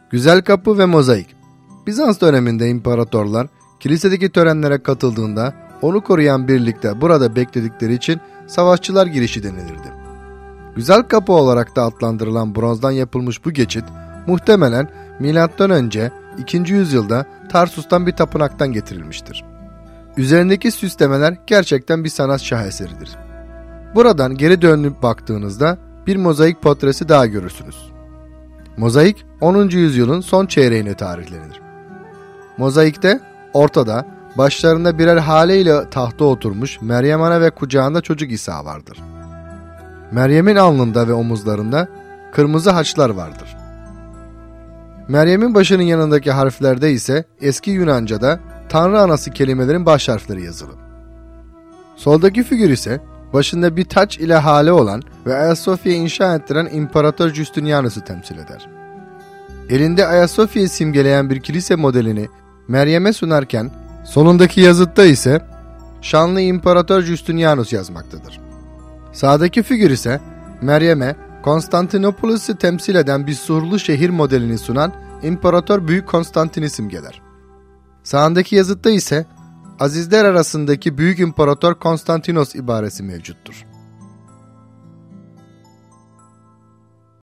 Güzel kapı ve mozaik. Bizans döneminde imparatorlar kilisedeki törenlere katıldığında onu koruyan birlikte burada bekledikleri için savaşçılar girişi denilirdi. Güzel kapı olarak da adlandırılan bronzdan yapılmış bu geçit muhtemelen M.Ö. 2. yüzyılda Tarsus'tan bir tapınaktan getirilmiştir. Üzerindeki süslemeler gerçekten bir sanat şaheseridir. Buradan geri dönüp baktığınızda bir mozaik portresi daha görürsünüz. Mozaik 10. yüzyılın son çeyreğine tarihlenir. Mozaikte ortada başlarında birer haleyle tahta oturmuş Meryem Ana ve kucağında çocuk İsa vardır. Meryem'in alnında ve omuzlarında kırmızı haçlar vardır. Meryem'in başının yanındaki harflerde ise eski Yunanca'da Tanrı Anası kelimelerin baş harfleri yazılı. Soldaki figür ise başında bir taç ile hale olan ve Ayasofya'yı inşa ettiren İmparator Justinianus'u temsil eder. Elinde Ayasofya'yı simgeleyen bir kilise modelini Meryem'e sunarken solundaki yazıtta ise şanlı İmparator Justinianus yazmaktadır. Sağdaki figür ise Meryem'e Konstantinopolis'i temsil eden bir surlu şehir modelini sunan İmparator Büyük Konstantin'i simgeler. Sağındaki yazıtta ise azizler arasındaki Büyük İmparator Konstantinos ibaresi mevcuttur.